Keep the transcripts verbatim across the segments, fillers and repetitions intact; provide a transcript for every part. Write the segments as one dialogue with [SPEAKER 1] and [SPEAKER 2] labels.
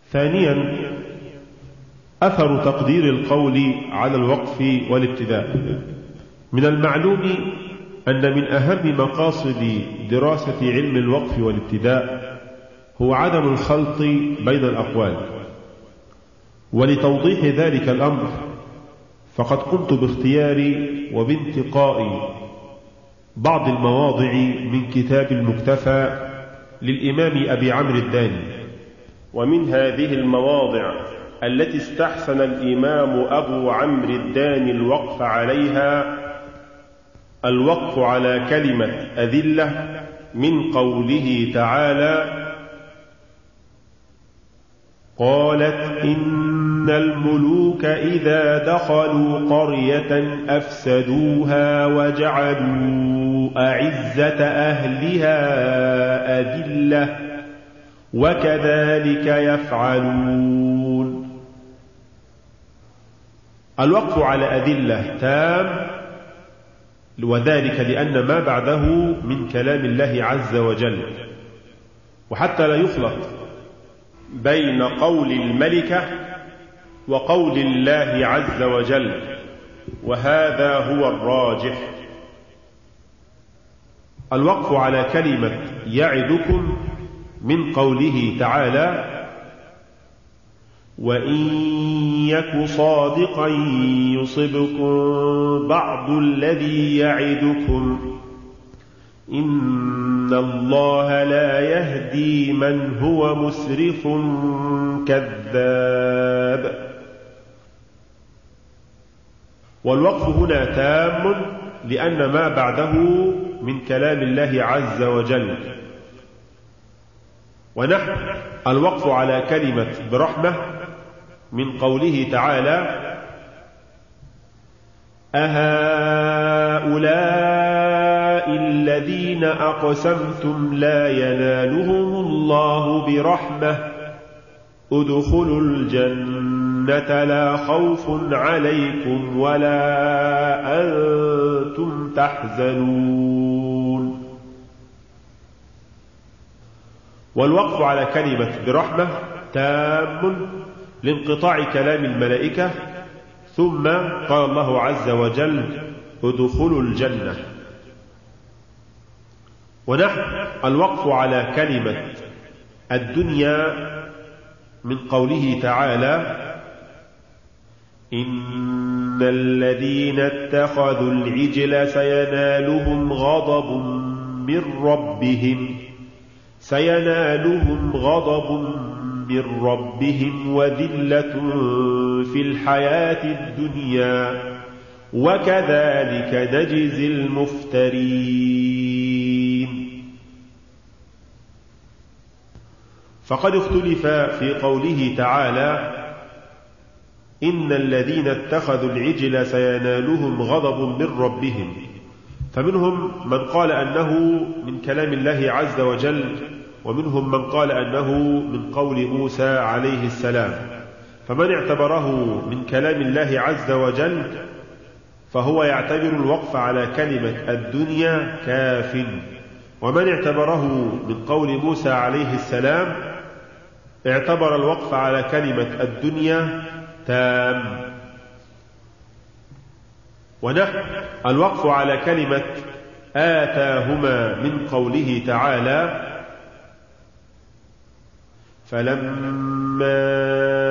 [SPEAKER 1] ثانيا، أثر تقدير القول على الوقف والابتداء. من المعلوم أن من أهم مقاصد دراسة علم الوقف والابتداء هو عدم الخلط بين الأقوال. ولتوضيح ذلك الأمر فقد قمت باختيار وبانتقاء بعض المواضع من كتاب المكتفى للإمام أبي عمرو الداني. ومن هذه المواضع التي استحسن الإمام أبو عمرو الداني الوقف عليها الوقف على كلمة أذلة من قوله تعالى: قالت إن الملوك إذا دخلوا قرية أفسدوها وجعلوا أعزة أهلها أذلة وكذلك يفعلون. الوقف على أذلة تام، وذلك لأن ما بعده من كلام الله عز وجل، وحتى لا يخلط بين قول الملكة وقول الله عز وجل، وهذا هو الراجح. الوقف على كلمة يعدكم من قوله تعالى: وإن يك صادقا يصبكم بعض الذي يعدكم إن الله لا يهدي من هو مسرف كذاب. والوقف هنا تام لأن ما بعده من كلام الله عز وجل. ونحن الوقف على كلمة برحمة من قوله تعالى: أهؤلاء الذين أقسمتم لا ينالهم الله برحمة ادخلوا الجنة لا خوف عليكم ولا أنتم تحزنون. والوقف على كلمة برحمة تام لانقطاع كلام الملائكة، ثم قال الله عز وجل: ادخلوا الجنة. ونحن الوقف على كلمة الدنيا من قوله تعالى: إن الذين اتخذوا العجل سينالهم غضب من ربهم سينالهم غضب من ربهم وذلة في الحياة الدنيا وكذلك نجزي المفترين. فقد اختلف في قوله تعالى: إن الذين اتخذوا العجل سينالهم غضب من ربهم، فمنهم من قال أنه من كلام الله عز وجل، ومنهم من قال أنه من قول موسى عليه السلام. فمن اعتبره من كلام الله عز وجل فهو يعتبر الوقف على كلمة الدنيا كاف، ومن اعتبره من قول موسى عليه السلام اعتبر الوقف على كلمة الدنيا تام. ونحن الوقف على كلمة آتاهما من قوله تعالى: فلما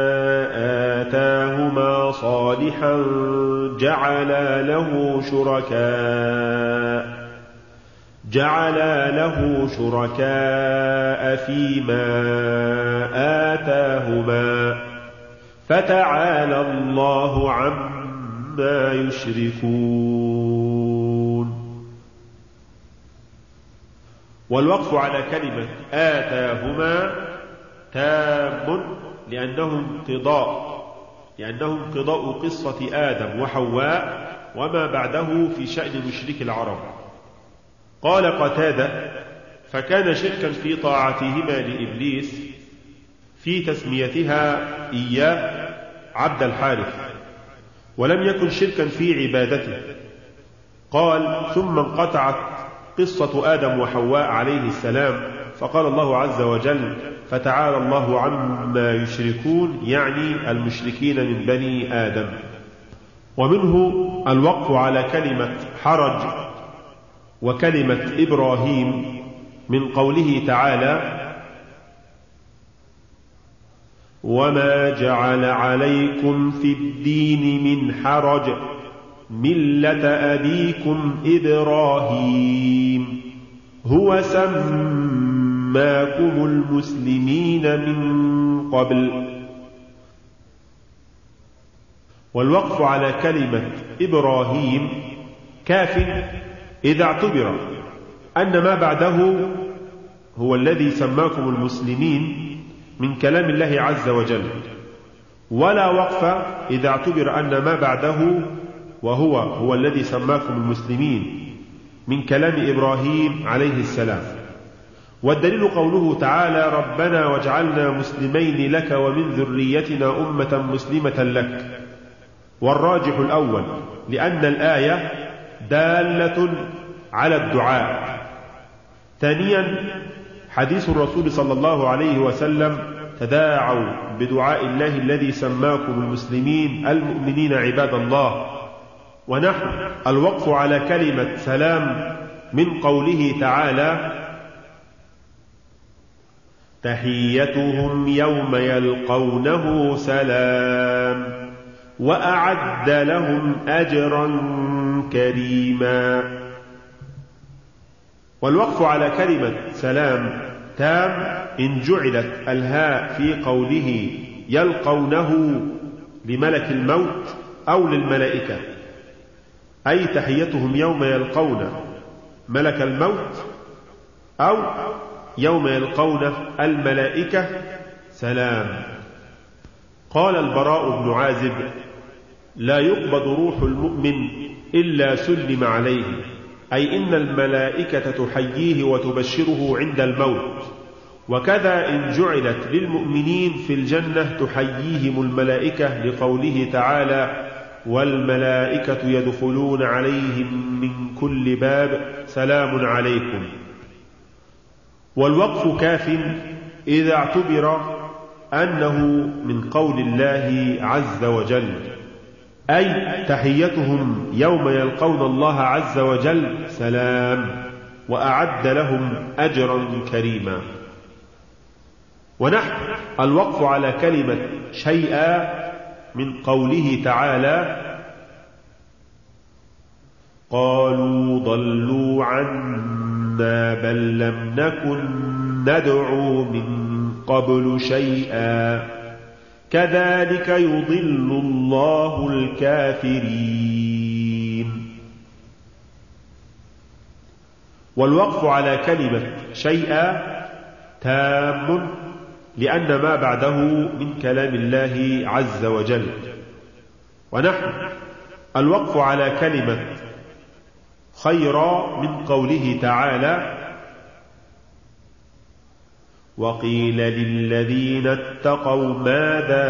[SPEAKER 1] آتاهما صالحا جعلا له شركاء جعلا له شركاء فيما آتاهما فتعالى الله عما يشركون. والوقف على كلمة آتاهما تام لأنه انقضاء لأنه انقضاء قصة آدم وحواء وما بعده في شأن مشرك العرب. قال قتادة: فكان شركا في طاعتهما لإبليس في تسميتها إياه عبد الحارث، ولم يكن شركا في عبادته. قال: ثم انقطعت قصة آدم وحواء عليه السلام، فقال الله عز وجل: فتعالى الله عما يشركون، يعني المشركين من بني آدم. ومنه الوقف على كلمة حرج وكلمة إبراهيم من قوله تعالى: وما جعل عليكم في الدين من حرج ملة أبيكم إبراهيم هو سماكم المسلمين من قبل. والوقف على كلمة إبراهيم كاف إذا اعتبر أن ما بعده هو الذي سماكم المسلمين من كلام الله عز وجل، ولا وقف إذا اعتبر أن ما بعده وهو هو الذي سماكم المسلمين من كلام إبراهيم عليه السلام. والدليل قوله تعالى: ربنا واجعلنا مسلمين لك ومن ذريتنا أمة مسلمة لك. والراجح الأول، لأن الآية دالة على الدعاء. ثانيا، حديث الرسول صلى الله عليه وسلم: تداعوا بدعاء الله الذي سماكم المسلمين المؤمنين عباد الله. ونحن الوقف على كلمة سلام من قوله تعالى: تحيتهم يوم يلقونه سلام وأعد لهم أجرا كريما. والوقف على كلمة سلام تام إن جعلت الهاء في قوله يلقونه لملك الموت أو للملائكة، أي تحيتهم يوم يلقون ملك الموت أو يوم يلقون الملائكة سلام. قال البراء بن عازب: لا يقبض روح المؤمن إلا سلم عليه، أي إن الملائكة تحييه وتبشره عند الموت. وكذا إن جعلت للمؤمنين في الجنة تحييهم الملائكة لقوله تعالى: والملائكة يدخلون عليهم من كل باب سلام عليكم. والوقف كاف إذا اعتبر أنه من قول الله عز وجل، أي تحيتهم يوم يلقون الله عز وجل سلام وأعد لهم أجرا كريما. ونحن الوقف على كلمة شيئا من قوله تعالى: قالوا ضلوا عنا بل لم نكن ندعو من قبل شيئا كذلك يضل الله الكافرين. والوقف على كلمة شيئا تام لأن ما بعده من كلام الله عز وجل. ونحن الوقف على كلمة خيرا من قوله تعالى: وقيل للذين اتقوا ماذا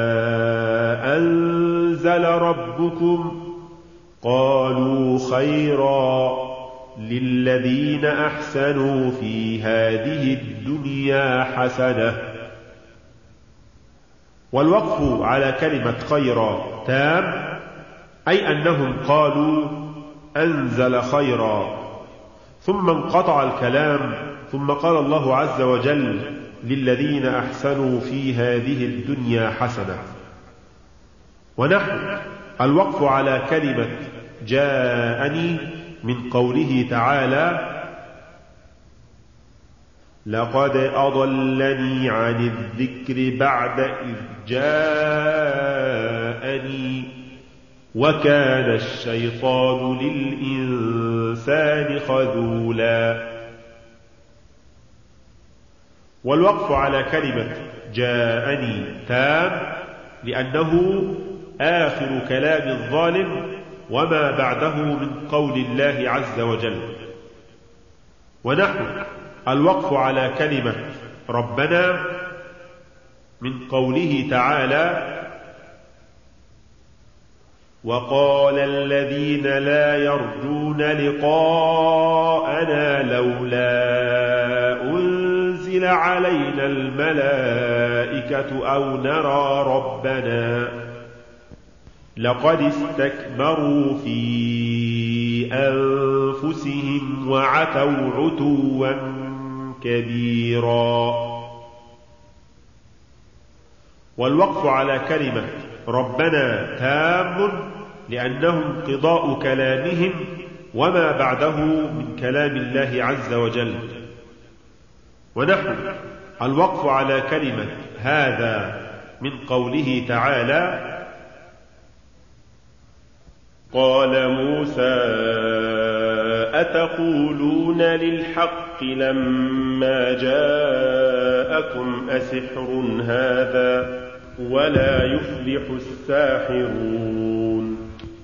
[SPEAKER 1] أنزل ربكم قالوا خيرا للذين أحسنوا في هذه الدنيا حسنة. والوقف على كلمة خيرا تام، أي أنهم قالوا أنزل خيرا، ثم انقطع الكلام، ثم قال الله عز وجل للذين أحسنوا في هذه الدنيا حسنة. ونحن الوقف على كلمة جاءني من قوله تعالى: لقد أضلني عن الذكر بعد إذ جاءني وكان الشيطان للإنسان خذولا. والوقف على كلمة جاءني تام لأنه آخر كلام الظالم وما بعده من قول الله عز وجل. ونحن الوقف على كلمة ربنا من قوله تعالى: وقال الذين لا يرجون لقاءنا لولا أنزل تنزل علينا الملائكة أو نرى ربنا لقد استكبروا في أنفسهم وعتوا عتوا كبيرا. والوقف على كلمة ربنا تام لأنه انقضاء كلامهم وما بعده من كلام الله عز وجل. ونحن الوقف على كلمة هذا من قوله تعالى قال موسى أتقولون للحق لما جاءكم أسحر هذا ولا يفلح الساحرون.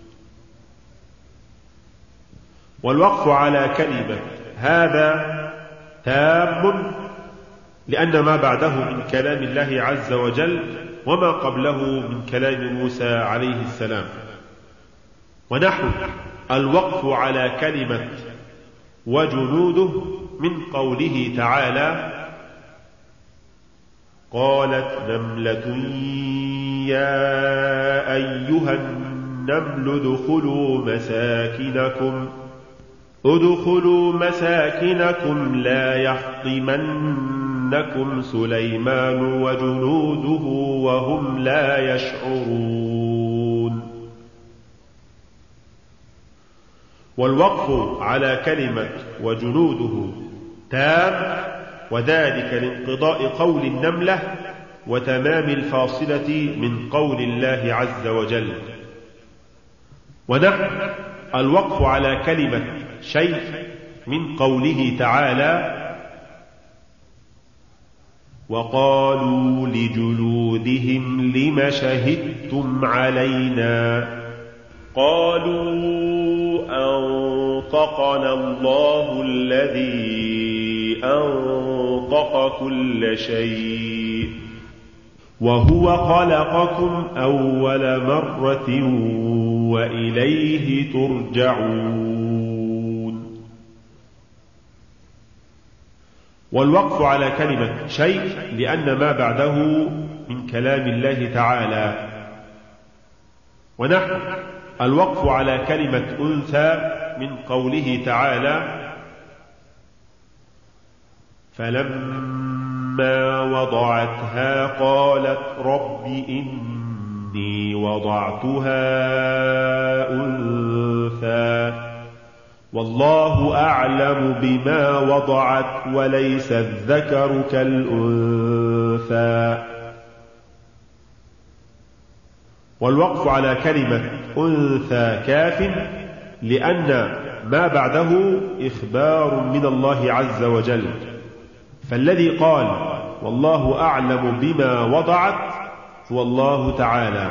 [SPEAKER 1] والوقف على كلمة هذا تام لأن ما بعده من كلام الله عز وجل وما قبله من كلام موسى عليه السلام. ونحن الوقف على كلمة وجنوده من قوله تعالى قالت نملة يا أيها النمل ادخلوا مساكنكم ادخلوا مساكنكم لا يحطمنكم سليمان وجنوده وهم لا يشعرون. والوقف على كلمة وجنوده تام وذلك لانقضاء قول النملة وتمام الفاصلة من قول الله عز وجل. ونحن الوقف على كلمة شيء من قوله تعالى وقالوا لجلودهم لم شهدتم علينا قالوا أنطقنا الله الذي أنطق كل شيء وهو خلقكم أول مرة وإليه ترجعون. والوقف على كلمة شيء لأن ما بعده من كلام الله تعالى. ونحن الوقف على كلمة أنثى من قوله تعالى فلما وضعتها قالت رب إني وضعتها أنثى والله أعلم بما وضعت وليس الذكر كالأنثى. والوقف على كلمة أنثى كاف لأن ما بعده إخبار من الله عز وجل، فالذي قال والله أعلم بما وضعت هو الله تعالى.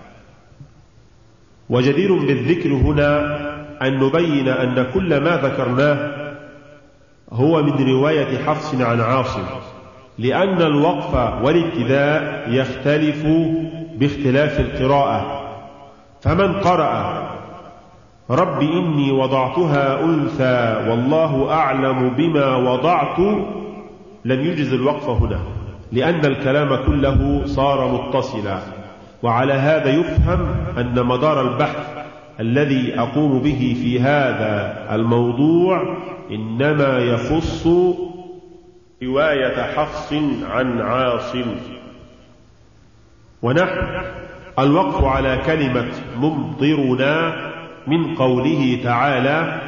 [SPEAKER 1] وجدير بالذكر هنا أن نبين أن كل ما ذكرناه هو من رواية حفص عن عاصم، لأن الوقف والابتداء يختلف باختلاف القراءة. فمن قرأ رب إني وضعتها أنثى والله أعلم بما وضعت لم يجز الوقف هنا، لأن الكلام كله صار متصلا. وعلى هذا يفهم أن مدار البحث الذي أقوم به في هذا الموضوع إنما يخص رواية حفص عن عاصم. ونحن الوقف على كلمة ممطرنا من قوله تعالى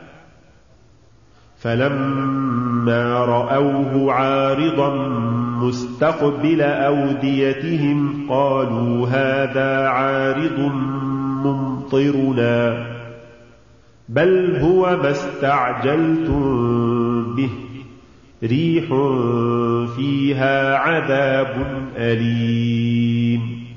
[SPEAKER 1] فلما رأوه عارضا مستقبل أوديتهم قالوا هذا عارض ممطرنا بل هو ما استعجلتم به ريح فيها عذاب أليم.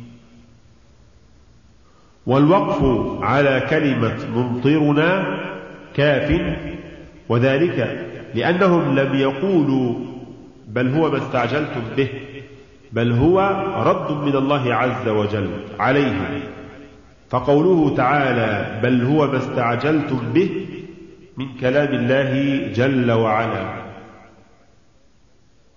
[SPEAKER 1] والوقف على كلمة ممطرنا كاف، وذلك لأنهم لم يقولوا بل هو ما استعجلتم به، بل هو رد من الله عز وجل عليه. فقوله تعالى بل هو ما استعجلتم به من كلام الله جل وعلا.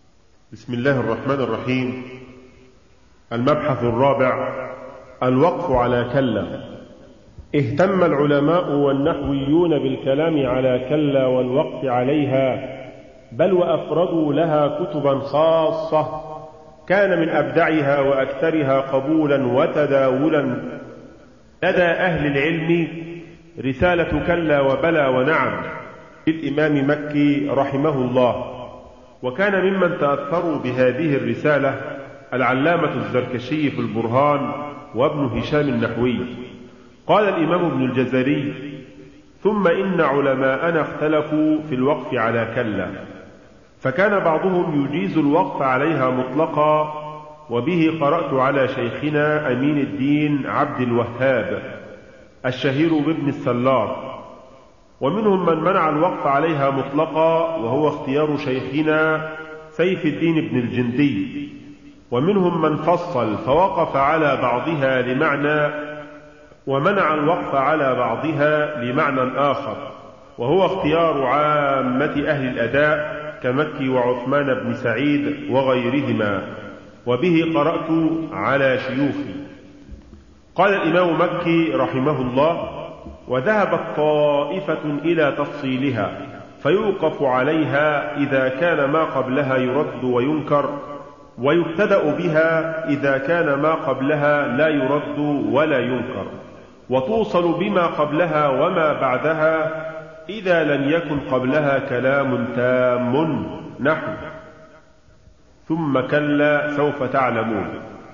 [SPEAKER 1] بسم الله الرحمن الرحيم. المبحث الرابع: الوقف على كلا. اهتم العلماء والنحويون بالكلام على كلا والوقف عليها، بل وأفردوا لها كتبا خاصة كان من أبدعها وأكثرها قبولا وتداولا لدى أهل العلم رسالة كلا وبلى ونعم للإمام مكي رحمه الله. وكان ممن تأثروا بهذه الرسالة العلامة الزركشي في البرهان وابن هشام النحوي. قال الإمام ابن الجزري: ثم إن علماءنا اختلفوا في الوقف على كلا، فكان بعضهم يجيز الوقف عليها مطلقا، وبه قرأت على شيخنا أمين الدين عبد الوهاب الشهير بابن السلار. ومنهم من منع الوقف عليها مطلقا، وهو اختيار شيخنا سيف الدين بن الجندي. ومنهم من فصل فوقف على بعضها لمعنى، ومنع الوقف على بعضها لمعنى آخر، وهو اختيار عامة أهل الأداء كمكي وعثمان بن سعيد وغيرهما، وبه قرأت على شيوخي. قال الإمام مكي رحمه الله: وذهبت طائفة إلى تفصيلها، فيوقف عليها إذا كان ما قبلها يرد وينكر، ويبتدأ بها إذا كان ما قبلها لا يرد ولا ينكر، وتوصل بما قبلها وما بعدها إذا لم يكن قبلها كلام تام، نحو ثم كلا سوف تعلمون.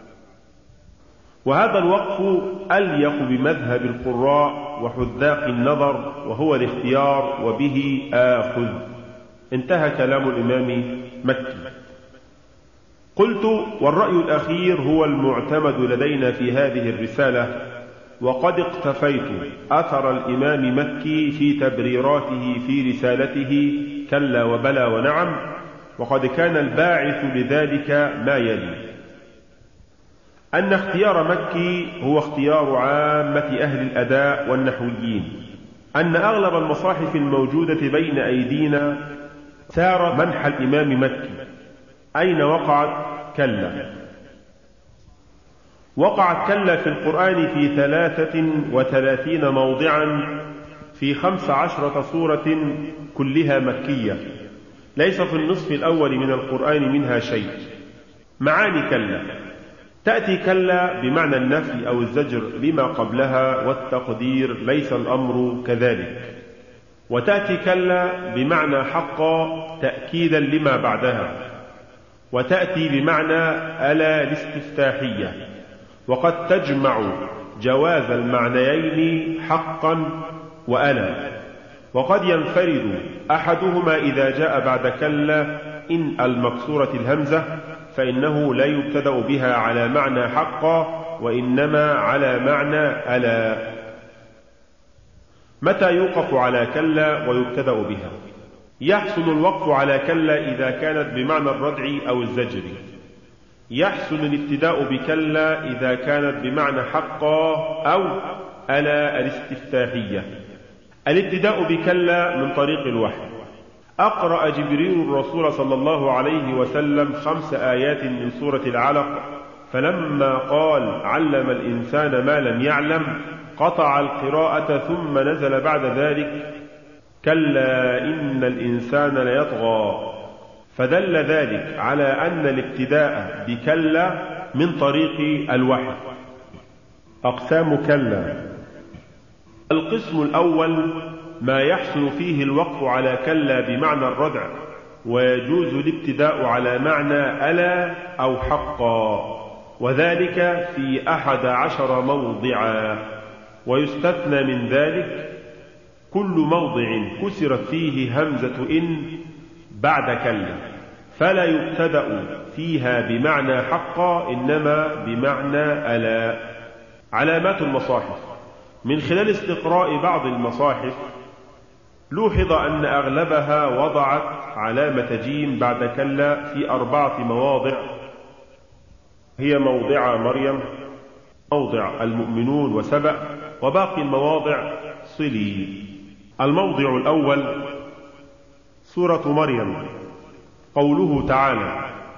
[SPEAKER 1] وهذا الوقف أليق بمذهب القراء وحذاق النظر، وهو الاختيار، وبه آخذ. انتهى كلام الإمام مكي. قلت: والرأي الأخير هو المعتمد لدينا في هذه الرسالة، وقد اقتفيت أثر الإمام مكي في تبريراته في رسالته كلا وبلى ونعم، وقد كان الباعث لذلك ما يلي: أن اختيار مكي هو اختيار عامة أهل الأداء والنحويين، أن أغلب المصاحف الموجودة بين أيدينا سار منحى الإمام مكي. أين وقعت كلا؟ وقعت كلا في القرآن في ثلاثة وثلاثين موضعا في خمس عشرة سورة كلها مكية، ليس في النصف الأول من القرآن منها شيء. معاني كلا: تأتي كلا بمعنى النفي أو الزجر لما قبلها والتقدير ليس الأمر كذلك. وتأتي كلا بمعنى حقا تأكيدا لما بعدها. وتأتي بمعنى ألا الاستفتاحية، وقد تجمع جواز المعنيين حقا وألا. وقد ينفرد أحدهما إذا جاء بعد كلا إن المكسورة الهمزة، فإنه لا يبتدأ بها على معنى حقا، وإنما على معنى ألا. متى يوقف على كلا ويبتدأ بها؟ يحسن الوقف على كلا إذا كانت بمعنى الردع أو الزجر. يحسن الابتداء بكلا إذا كانت بمعنى حقا أو ألا الاستفتاحية. الابتداء بكلا من طريق الوحي. أقرأ جبريل الرسول صلى الله عليه وسلم خمس آيات من سورة العلق، فلما قال علم الإنسان ما لم يعلم قطع القراءة، ثم نزل بعد ذلك كلا إن الإنسان ليطغى، فدل ذلك على أن الابتداء بكلا من طريق الوحي. أقسام كلا: القسم الأول ما يحصل فيه الوقف على كلا بمعنى الردع، ويجوز الابتداء على معنى ألا أو حقا، وذلك في أحد عشر موضعا. ويستثنى من ذلك كل موضع كسرت فيه همزة إن بعد كلا، فلا يبتدأ فيها بمعنى حقا، إنما بمعنى ألا. علامات المصاحف: من خلال استقراء بعض المصاحف لوحظ أن أغلبها وضعت علامة جيم بعد كلا في أربعة مواضع، هي موضع مريم، موضع المؤمنون وسبأ، وباقي المواضع صلي. الموضع الأول سورة مريم، قوله تعالى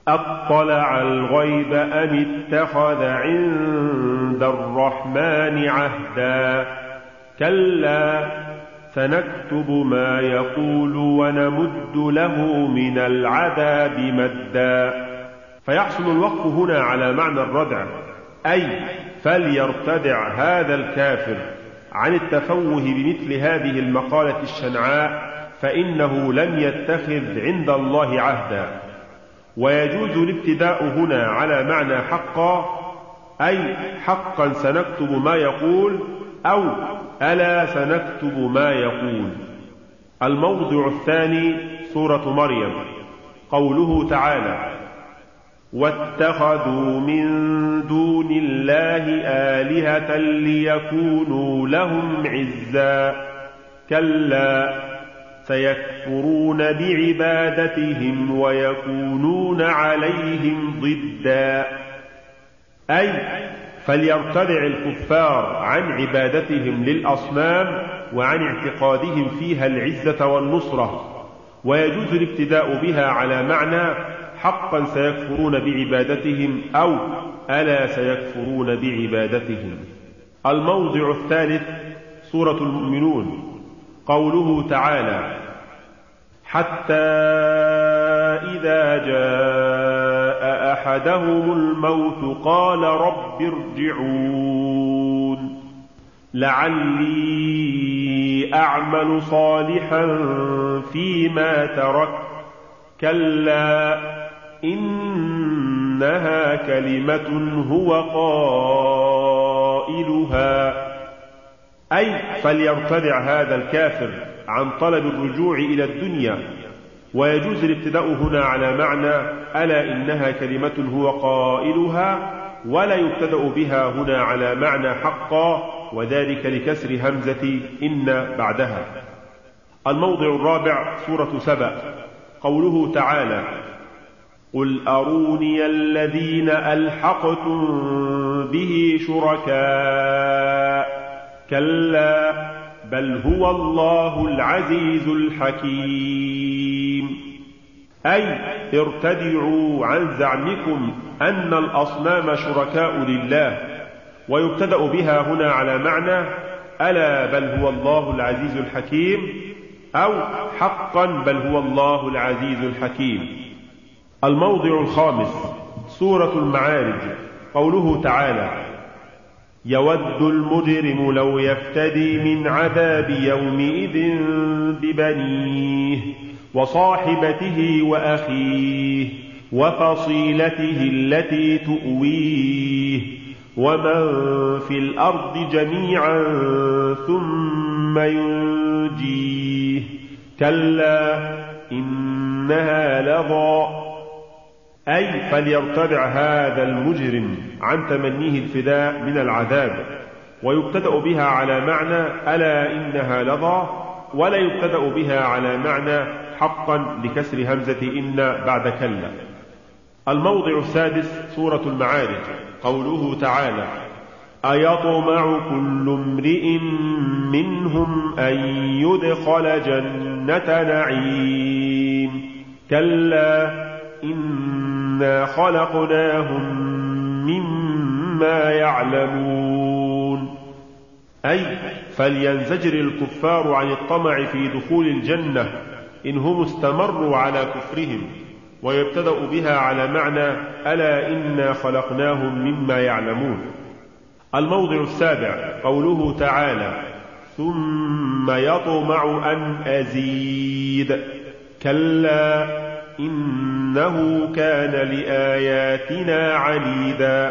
[SPEAKER 1] أطلع الغيب أم اتخذ عند الرحمن عهدا كلا سنكتب ما يقول ونمد له من العذاب مدا. فيحصل الوقف هنا على معنى الردع، أي فليرتدع هذا الكافر عن التفوه بمثل هذه المقالة الشنعاء، فإنه لم يتخذ عند الله عهدا. ويجوز الابتداء هنا على معنى حقا، أي حقا سنكتب ما يقول، أو ألا سنكتب ما يقول. الموضع الثاني سورة مريم، قوله تعالى: واتخذوا من دون الله آلهة ليكونوا لهم عزا كلا سيكفرون بعبادتهم ويكونون عليهم ضدا. أي فليرتدع الكفار عن عبادتهم للأصنام وعن اعتقادهم فيها العزة والنصرة. ويجوز الابتداء بها على معنى حقا سيكفرون بعبادتهم، أو ألا سيكفرون بعبادتهم. الموضع الثالث سورة المؤمنون، قوله تعالى: حتى إذا جاء أحدهم الموت قال رب ارجعون لعلي أعمل صالحا فيما ترك كلا إنها كلمة هو قائلها. أي فليرتدع هذا الكافر عن طلب الرجوع إلى الدنيا. ويجوز الابتداء هنا على معنى ألا إنها كلمة هو قائلها، ولا يبتدأ بها هنا على معنى حقا، وذلك لكسر همزة إن بعدها. الموضع الرابع سورة سبأ، قوله تعالى: قل أروني الذين ألحقتم به شركاء كلا بل هو الله العزيز الحكيم. أي ارتدعوا عن زعمكم أن الأصنام شركاء لله. ويبتدأ بها هنا على معنى ألا بل هو الله العزيز الحكيم، أو حقا بل هو الله العزيز الحكيم. الموضع الخامس سورة المعارج، قوله تعالى: يود المجرم لو يفتدي من عذاب يومئذ ببنيه وصاحبته وأخيه وفصيلته التي تؤويه ومن في الأرض جميعا ثم ينجيه كلا إنها لظى. أي فليرتدع هذا المجرم عن تمنيه الفداء من العذاب. ويبتدأ بها على معنى ألا إنها لظى، ولا يبتدأ بها على معنى حقا لكسر همزة إن بعد كلا. الموضع السادس سورة المعارج، قوله تعالى: أيطمع كل امرئ منهم أن يدخل جنة نعيم كلا إنا خلقناهم مما يعلمون. أي فلينزجر الكفار عن الطمع في دخول الجنة إن هم استمروا على كفرهم. ويبتدأ بها على معنى ألا إنا خلقناهم مما يعلمون. الموضع السابع قوله تعالى: ثم يطمع أن أزيد كلا إنه كان لآياتنا عنيدا.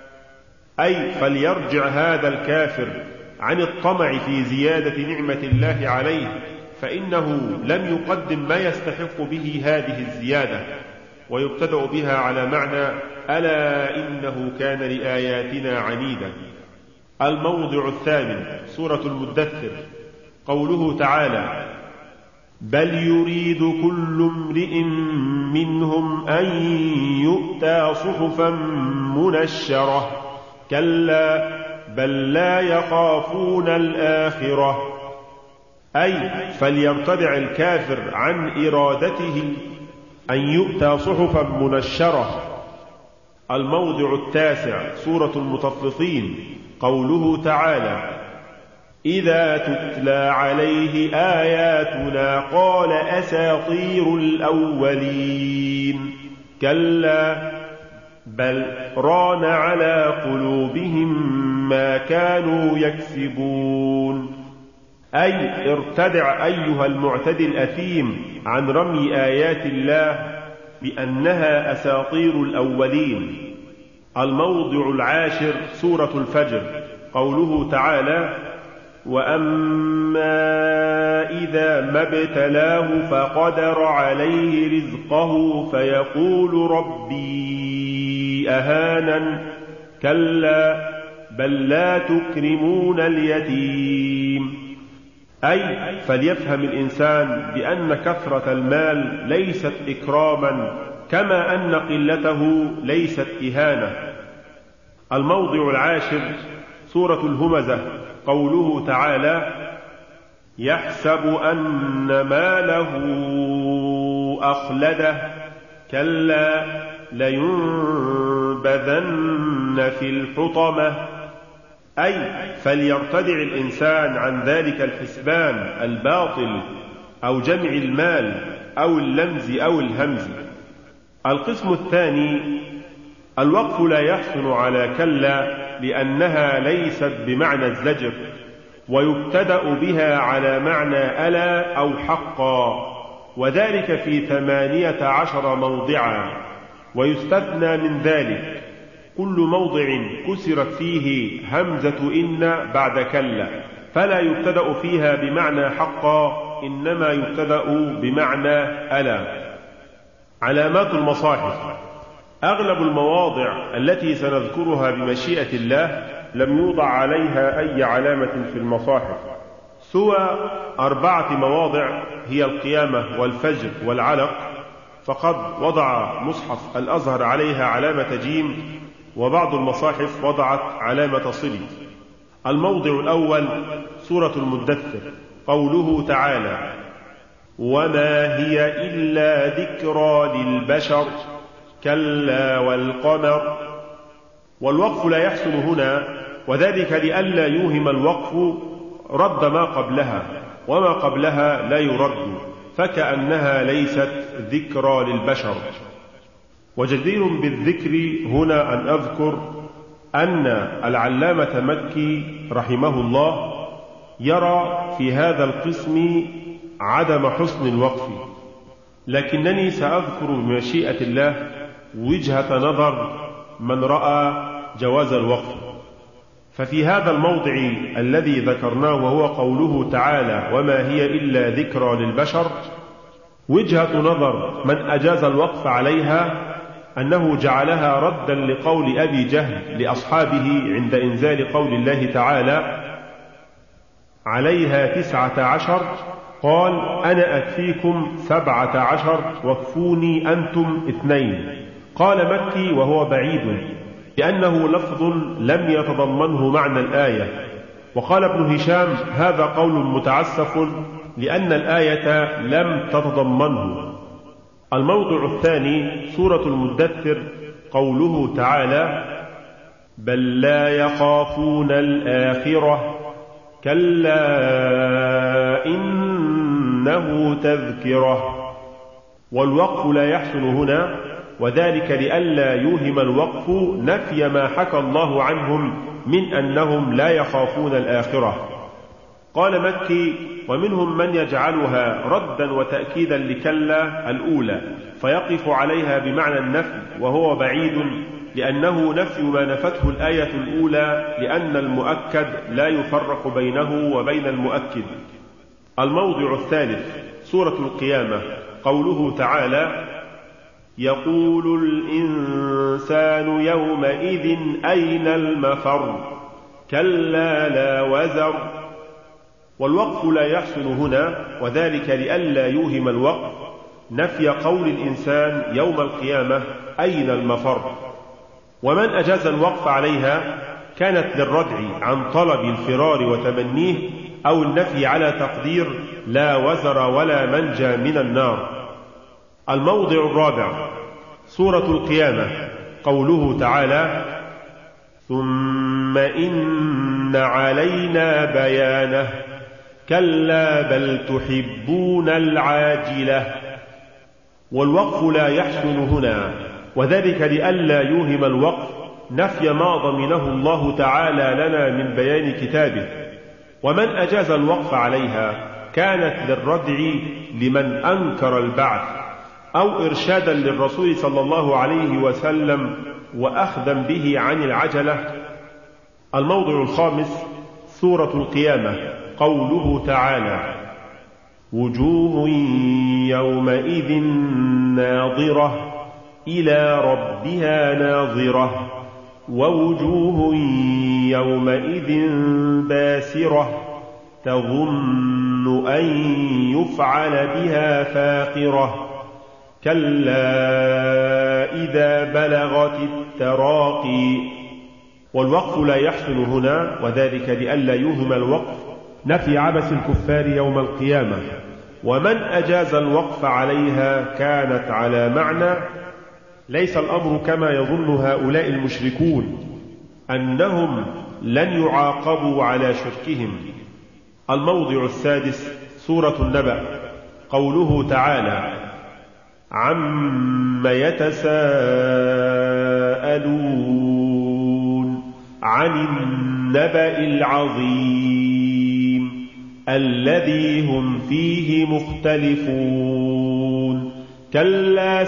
[SPEAKER 1] أي فليرجع هذا الكافر عن الطمع في زيادة نعمة الله عليه، فإنه لم يقدم ما يستحق به هذه الزيادة. ويبتدأ بها على معنى ألا إنه كان لآياتنا عنيدا. الموضع الثامن سورة المدثر، قوله تعالى: بل يريد كل امرئ منهم أن يؤتى صحفا منشرة كلا بل لا يخافون الآخرة. أي فليرتدع الكافر عن إرادته أن يؤتى صحفا منشرة. الموضع التاسع سورة المطففين، قوله تعالى: إذا تتلى عليه آياتنا قال أساطير الأولين. كلا بل ران على قلوبهم ما كانوا يكسبون. أي ارتدع أيها المعتدي الأثيم عن رمي آيات الله بأنها أساطير الأولين. الموضع العاشر سورة الفجر، قوله تعالى: وأما إذا ما ابتلاه فقدر عليه رزقه فيقول ربي أهانن. كلا بل لا تكرمون اليتيم. أي فليفهم الإنسان بأن كثرة المال ليست إكراما، كما أن قلته ليست إهانة. الموضع العاشر سورة الهمزة، قوله تعالى: يحسب أن ماله أخلده. كلا لينبذن في الحطمة. أي فليرتدع الإنسان عن ذلك الحسبان الباطل أو جمع المال أو اللمز أو الهمز. القسم الثاني: الوقف لا يحسن على كلا لأنها ليست بمعنى الزجر، ويبتدأ بها على معنى ألا أو حقا، وذلك في ثمانية عشر موضعا، ويستثنى من ذلك كل موضع كسرت فيه همزة إن بعد كلا، فلا يبتدأ فيها بمعنى حقا، إنما يبتدأ بمعنى ألا. علامات المصاحف: أغلب المواضع التي سنذكرها بمشيئة الله لم يوضع عليها أي علامة في المصاحف، سوى أربعة مواضع هي القيامة والفجر والعلق، فقد وضع مصحف الأزهر عليها علامة جيم، وبعض المصاحف وضعت علامة صلي. الموضع الأول سورة المدثر، قوله تعالى: وما هي إلا ذكرى للبشر. كلا والقمر. والوقف لا يحسن هنا، وذلك لئلا يوهم الوقف رد ما قبلها، وما قبلها لا يرد، فكأنها ليست ذكرى للبشر. وجدير بالذكر هنا أن أذكر أن العلامة مكي رحمه الله يرى في هذا القسم عدم حسن الوقف، لكنني سأذكر بمشيئة الله وجهة نظر من رأى جواز الوقف. ففي هذا الموضع الذي ذكرناه وهو قوله تعالى: وما هي إلا ذكرى للبشر، وجهة نظر من أجاز الوقف عليها أنه جعلها ردا لقول أبي جهل لأصحابه عند إنزال قول الله تعالى: عليها تسعة عشر، قال: أنا أكفيكم سبعة عشر واكفوني أنتم اثنين. قال مكي وهو بعيد لأنه لفظ لم يتضمنه معنى الآية، وقال ابن هشام هذا قول متعسف لأن الآية لم تتضمنه. الموضع الثاني سورة المدثر، قوله تعالى: بل لا يخافون الآخرة. كلا إنه تذكرة. والوقف لا يحسن هنا، وذلك لئلا يوهم الوقف نفي ما حكى الله عنهم من أنهم لا يخافون الآخرة. قال مكي: ومنهم من يجعلها ردا وتأكيدا لكلا الأولى، فيقف عليها بمعنى النفي، وهو بعيد لأنه نفي ما نفته الآية الأولى، لأن المؤكد لا يفرق بينه وبين المؤكد. الموضع الثالث سورة القيامة، قوله تعالى: يقول الإنسان يومئذ أين المفر. كلا لا وزر. والوقف لا يحسن هنا، وذلك لئلا يوهم الوقف نفي قول الإنسان يوم القيامة أين المفر. ومن أجاز الوقف عليها كانت للردع عن طلب الفرار وتمنيه، أو النفي على تقدير لا وزر ولا منجى من النار. الموضع الرابع سورة القيامة، قوله تعالى: ثم إن علينا بيانه كلا بل تحبون العاجلة. والوقف لا يحسن هنا، وذلك لئلا يوهم الوقف نفي ما ضمنه الله تعالى لنا من بيان كتابه. ومن أجاز الوقف عليها كانت للردع لمن أنكر البعث، أو إرشادا للرسول صلى الله عليه وسلم وأخذا به عن العجلة. الموضع الخامس سورة القيامة، قوله تعالى: وجوه يومئذ ناظرة إلى ربها ناظرة ووجوه يومئذ باسرة تظن أن يفعل بها فاقرة كلا إذا بلغت التراقي. والوقف لا يحسن هنا، وذلك لئلا يوهم الوقف نفي عبث الكفار يوم القيامة. ومن أجاز الوقف عليها كانت على معنى: ليس الأمر كما يظن هؤلاء المشركون أنهم لن يعاقبوا على شركهم. الموضع السادس سورة النبأ، قوله تعالى: عم يتساءلون عن النبأ العظيم الذي هم فيه مختلفون كلا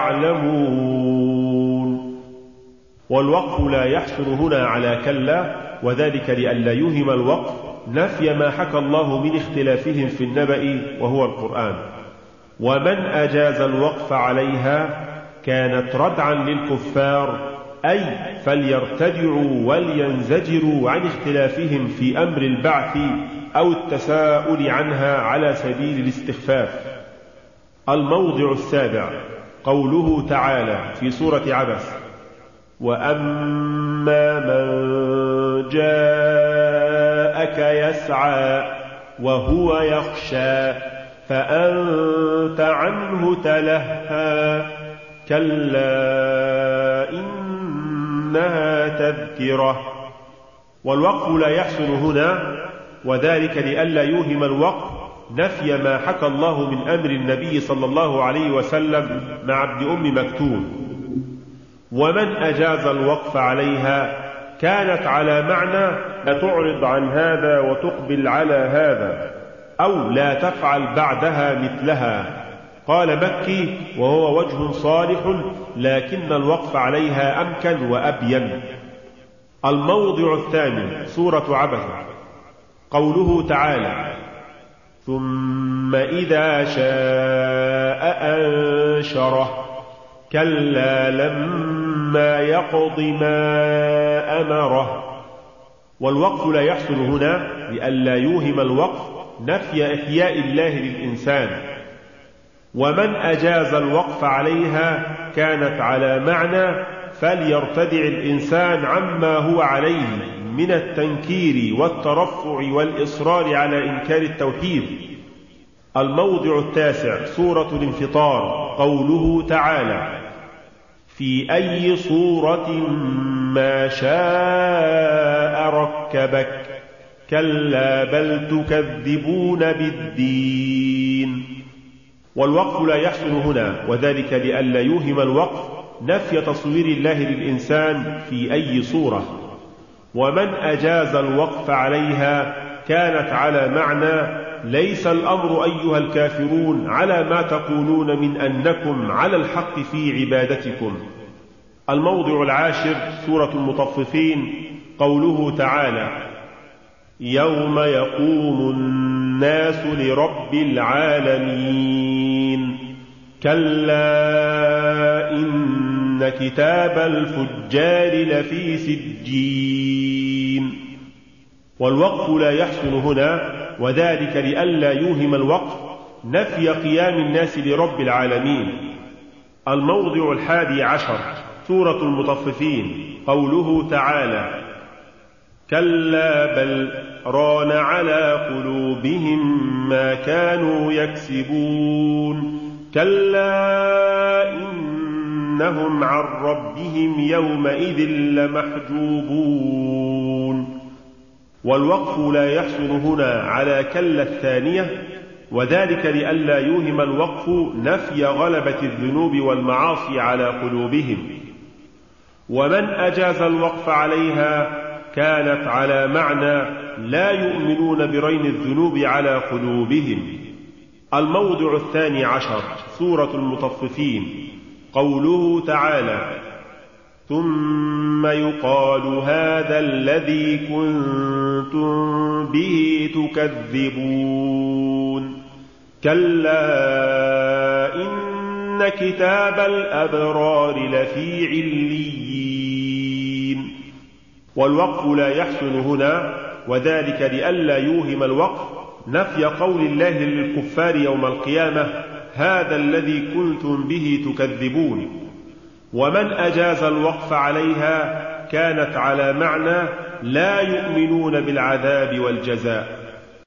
[SPEAKER 1] سيعلمون. والوقف لا يحسن هنا على كلا، وذلك لئلا يوهم الوقف نفي ما حكى الله من اختلافهم في النبأ وهو القرآن. ومن أجاز الوقف عليها كانت ردعا للكفار، أي فليرتدعوا ولينزجروا عن اختلافهم في أمر البعث أو التساؤل عنها على سبيل الاستخفاف. الموضع السابع قوله تعالى في سورة عبس: وأما من جاءك يسعى وهو يخشى فأنت عنه تلهى كلا إنها تذكرة. والوقف لا يحسن هنا، وذلك لئلا يوهم الوقف نفي ما حكى الله من أمر النبي صلى الله عليه وسلم مع ابن أم مكتوم. ومن أجاز الوقف عليها كانت على معنى: لا تعرض عن هذا وتقبل على هذا، أو لا تفعل بعدها مثلها. قال مكي وهو وجه صالح، لكن الوقف عليها أمكن وأبين. الموضع الثامن سورة عبس، قوله تعالى: ثم إذا شاء أنشره كلا لما يقض ما أمره. والوقف لا يحسن هنا لئلا يوهم الوقف نفي إحياء الله للإنسان. ومن أجاز الوقف عليها كانت على معنى: فليرتدع الإنسان عما هو عليه من التنكير والترفع والإصرار على إنكار التوحيد. الموضع التاسع سورة الانفطار، قوله تعالى: في أي صورة ما شاء ركبك كلا بل تكذبون بالدين. والوقف لا يحسن هنا، وذلك لئلا يوهم الوقف نفي تصوير الله للإنسان في أي صورة. ومن أجاز الوقف عليها كانت على معنى: ليس الأمر أيها الكافرون على ما تقولون من أنكم على الحق في عبادتكم. الموضع العاشر سورة المطففين، قوله تعالى: يوم يقوم الناس لرب العالمين كلا إن كتاب الفجار لفي سجين. والوقف لا يحسن هنا، وذلك لئلا يوهم الوقف نفي قيام الناس لرب العالمين. الموضع الحادي عشر سورة المطففين، قوله تعالى: كلا بل ران على قلوبهم ما كانوا يكسبون كلا إنهم عن ربهم يومئذ لمحجوبون. والوقف لا يحصل هنا على كلا الثانية، وذلك لئلا يوهم الوقف نفي غلبة الذنوب والمعاصي على قلوبهم. ومن أجاز الوقف عليها كانت على معنى لا يؤمنون برين الذنوب على قلوبهم. الموضع الثاني عشر سورة المطففين، قوله تعالى: ثم يقال هذا الذي كنتم به تكذبون. كلا إن كتاب الأبرار لفي عليين. والوقف لا يحسن هنا، وذلك لئلا يوهم الوقف نفي قول الله للكفار يوم القيامة: هذا الذي كنتم به تكذبون. ومن أجاز الوقف عليها كانت على معنى لا يؤمنون بالعذاب والجزاء.